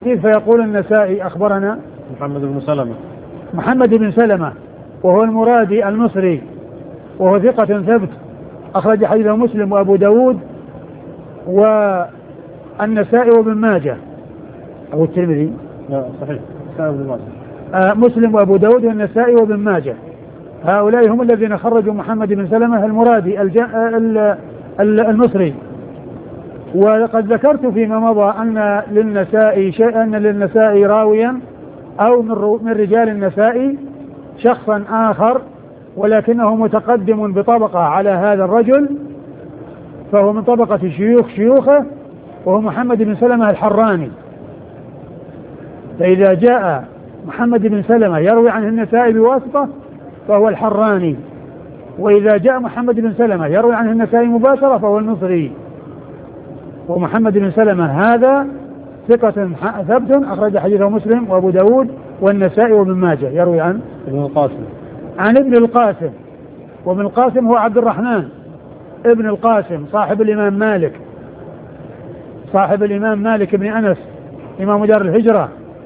فيقول النسائي أخبرنا محمد بن سلمة وهو المرادي المصري وهو ثقة ثبت أخرج حديثه مسلم وأبو داود والنسائي وابن ماجه أو الترمذي. صحيح. مسلم وأبو داود والنسائي وابن ماجه، هؤلاء هم الذين خرجوا محمد بن سلمة المرادي المصري. وقد ذكرت فيما مضى أن للنسائي راويا أو من رجال النسائي شخصا آخر، ولكنه متقدم بطبقة على هذا الرجل، فهو من طبقة شيوخه، وهو محمد بن سلمة الحراني. فإذا جاء محمد بن سلمة يروي عنه النسائي بواسطة فهو الحراني، وإذا جاء محمد بن سلمة يروي عنه النسائي مباشرة فهو المصري. ومحمد بن سلمة هذا ثقة ثبت أخرج حديثه مسلم وأبو داود والنسائي وابن ماجه، يروي عن ابن القاسم. وابن القاسم هو عبد الرحمن ابن القاسم صاحب الإمام مالك بن أنس إمام دار الهجرة،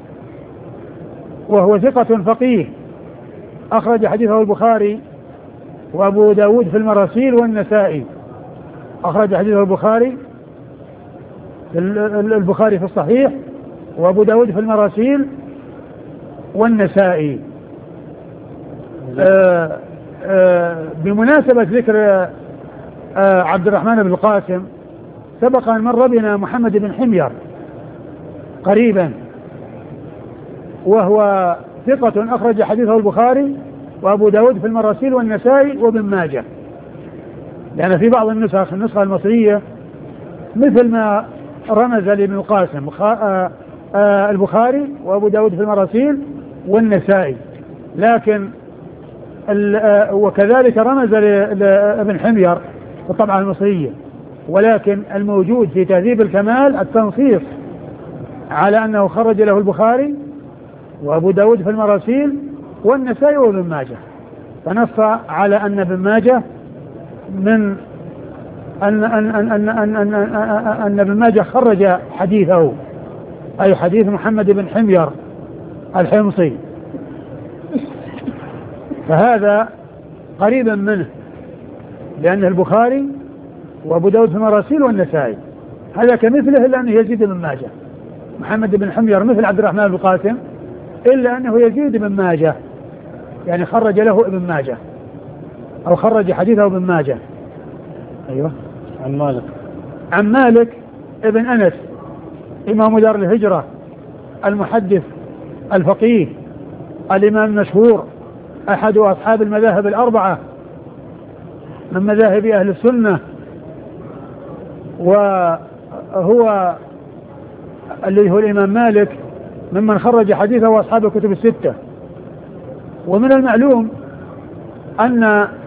وهو ثقة فقيه أخرج حديثه البخاري وأبو داود في المراسيل والنسائي. أخرج حديثه البخاري في الصحيح وأبو داود في المراسيل والنسائي. بمناسبة ذكر عبد الرحمن بن القاسم، سبق أن مر بنا محمد بن حمير قريبا، وهو ثقة أخرج حديثه البخاري وأبو داود في المراسيل والنسائي وابن ماجه. لأن في بعض النسخة المصرية مثل ما رمز لابن القاسم البخاري وأبو داود في المراسيل والنسائي، لكن وكذلك رمز لابن حمير في الطبعة المصرية، ولكن الموجود في تهذيب الكمال التنصيص على أنه خرج له البخاري وأبو داود في المراسيل والنسائي وابن ماجه، فنص على أن ابن ماجه أن ابن ماجه خرج حديثه، أي حديث محمد بن حمير الحمصي، فهذا قريبا منه لأنه البخاري وأبو داود في المراسيل والنسائي. هذا كمثله إلا أنه يزيد بن ماجه. محمد بن حمير مثل عبد الرحمن بن القاسم إلا أنه يزيد بن ماجه، يعني خرج له ابن ماجه أو خرج حديثه ابن ماجه. أيوة. عن مالك ابن أنس إمام دار الهجرة المحدث الفقيه الإمام المشهور أحد أصحاب المذاهب الأربعة من مذاهب أهل السنة، وهو اللي هو الإمام مالك ممن خرج حديثه وأصحاب الكتب الستة. ومن المعلوم أن